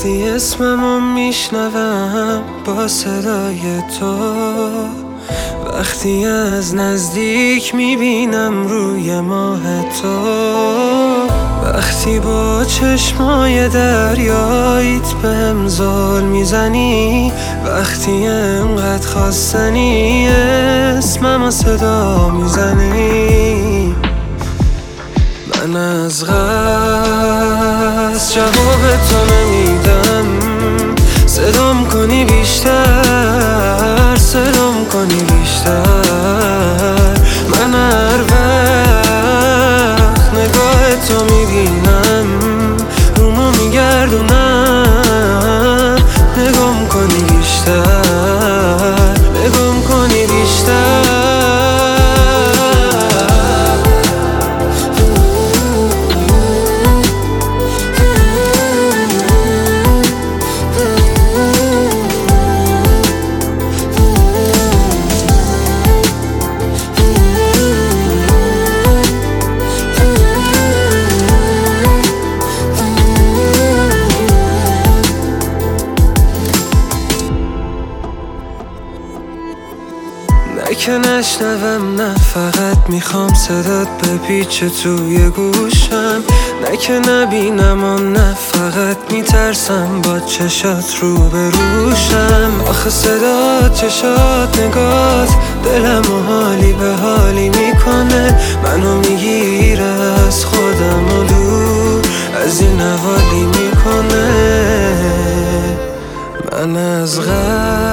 وقتی اسممو میشنوم با صدای تو، وقتی از نزدیک میبینم روی ماه تو، وقتی با چشمای دریاییت بهم زل میزنی، وقتی انقدر خواستنی اسممو صدا میزنی، من از قصد جواب تو نمیدم. صدام کنی بیشتر، صدام کنی بیشتر، من هر وقت نگاه تو میبینم رومو میگردونم، نگام کنی بیشتر، نگام کنی بیشتر. نه که نشنوم، نه فقط میخوام صدات بپیچه توی گوشم، نه که نبینم و نه فقط میترسم با چشات رو بروشم. آخه صدات، چشات، نگات دلم و حالی به حالی میکنه، منو میگیره از خودم و دور از این حوالی میکنه، من از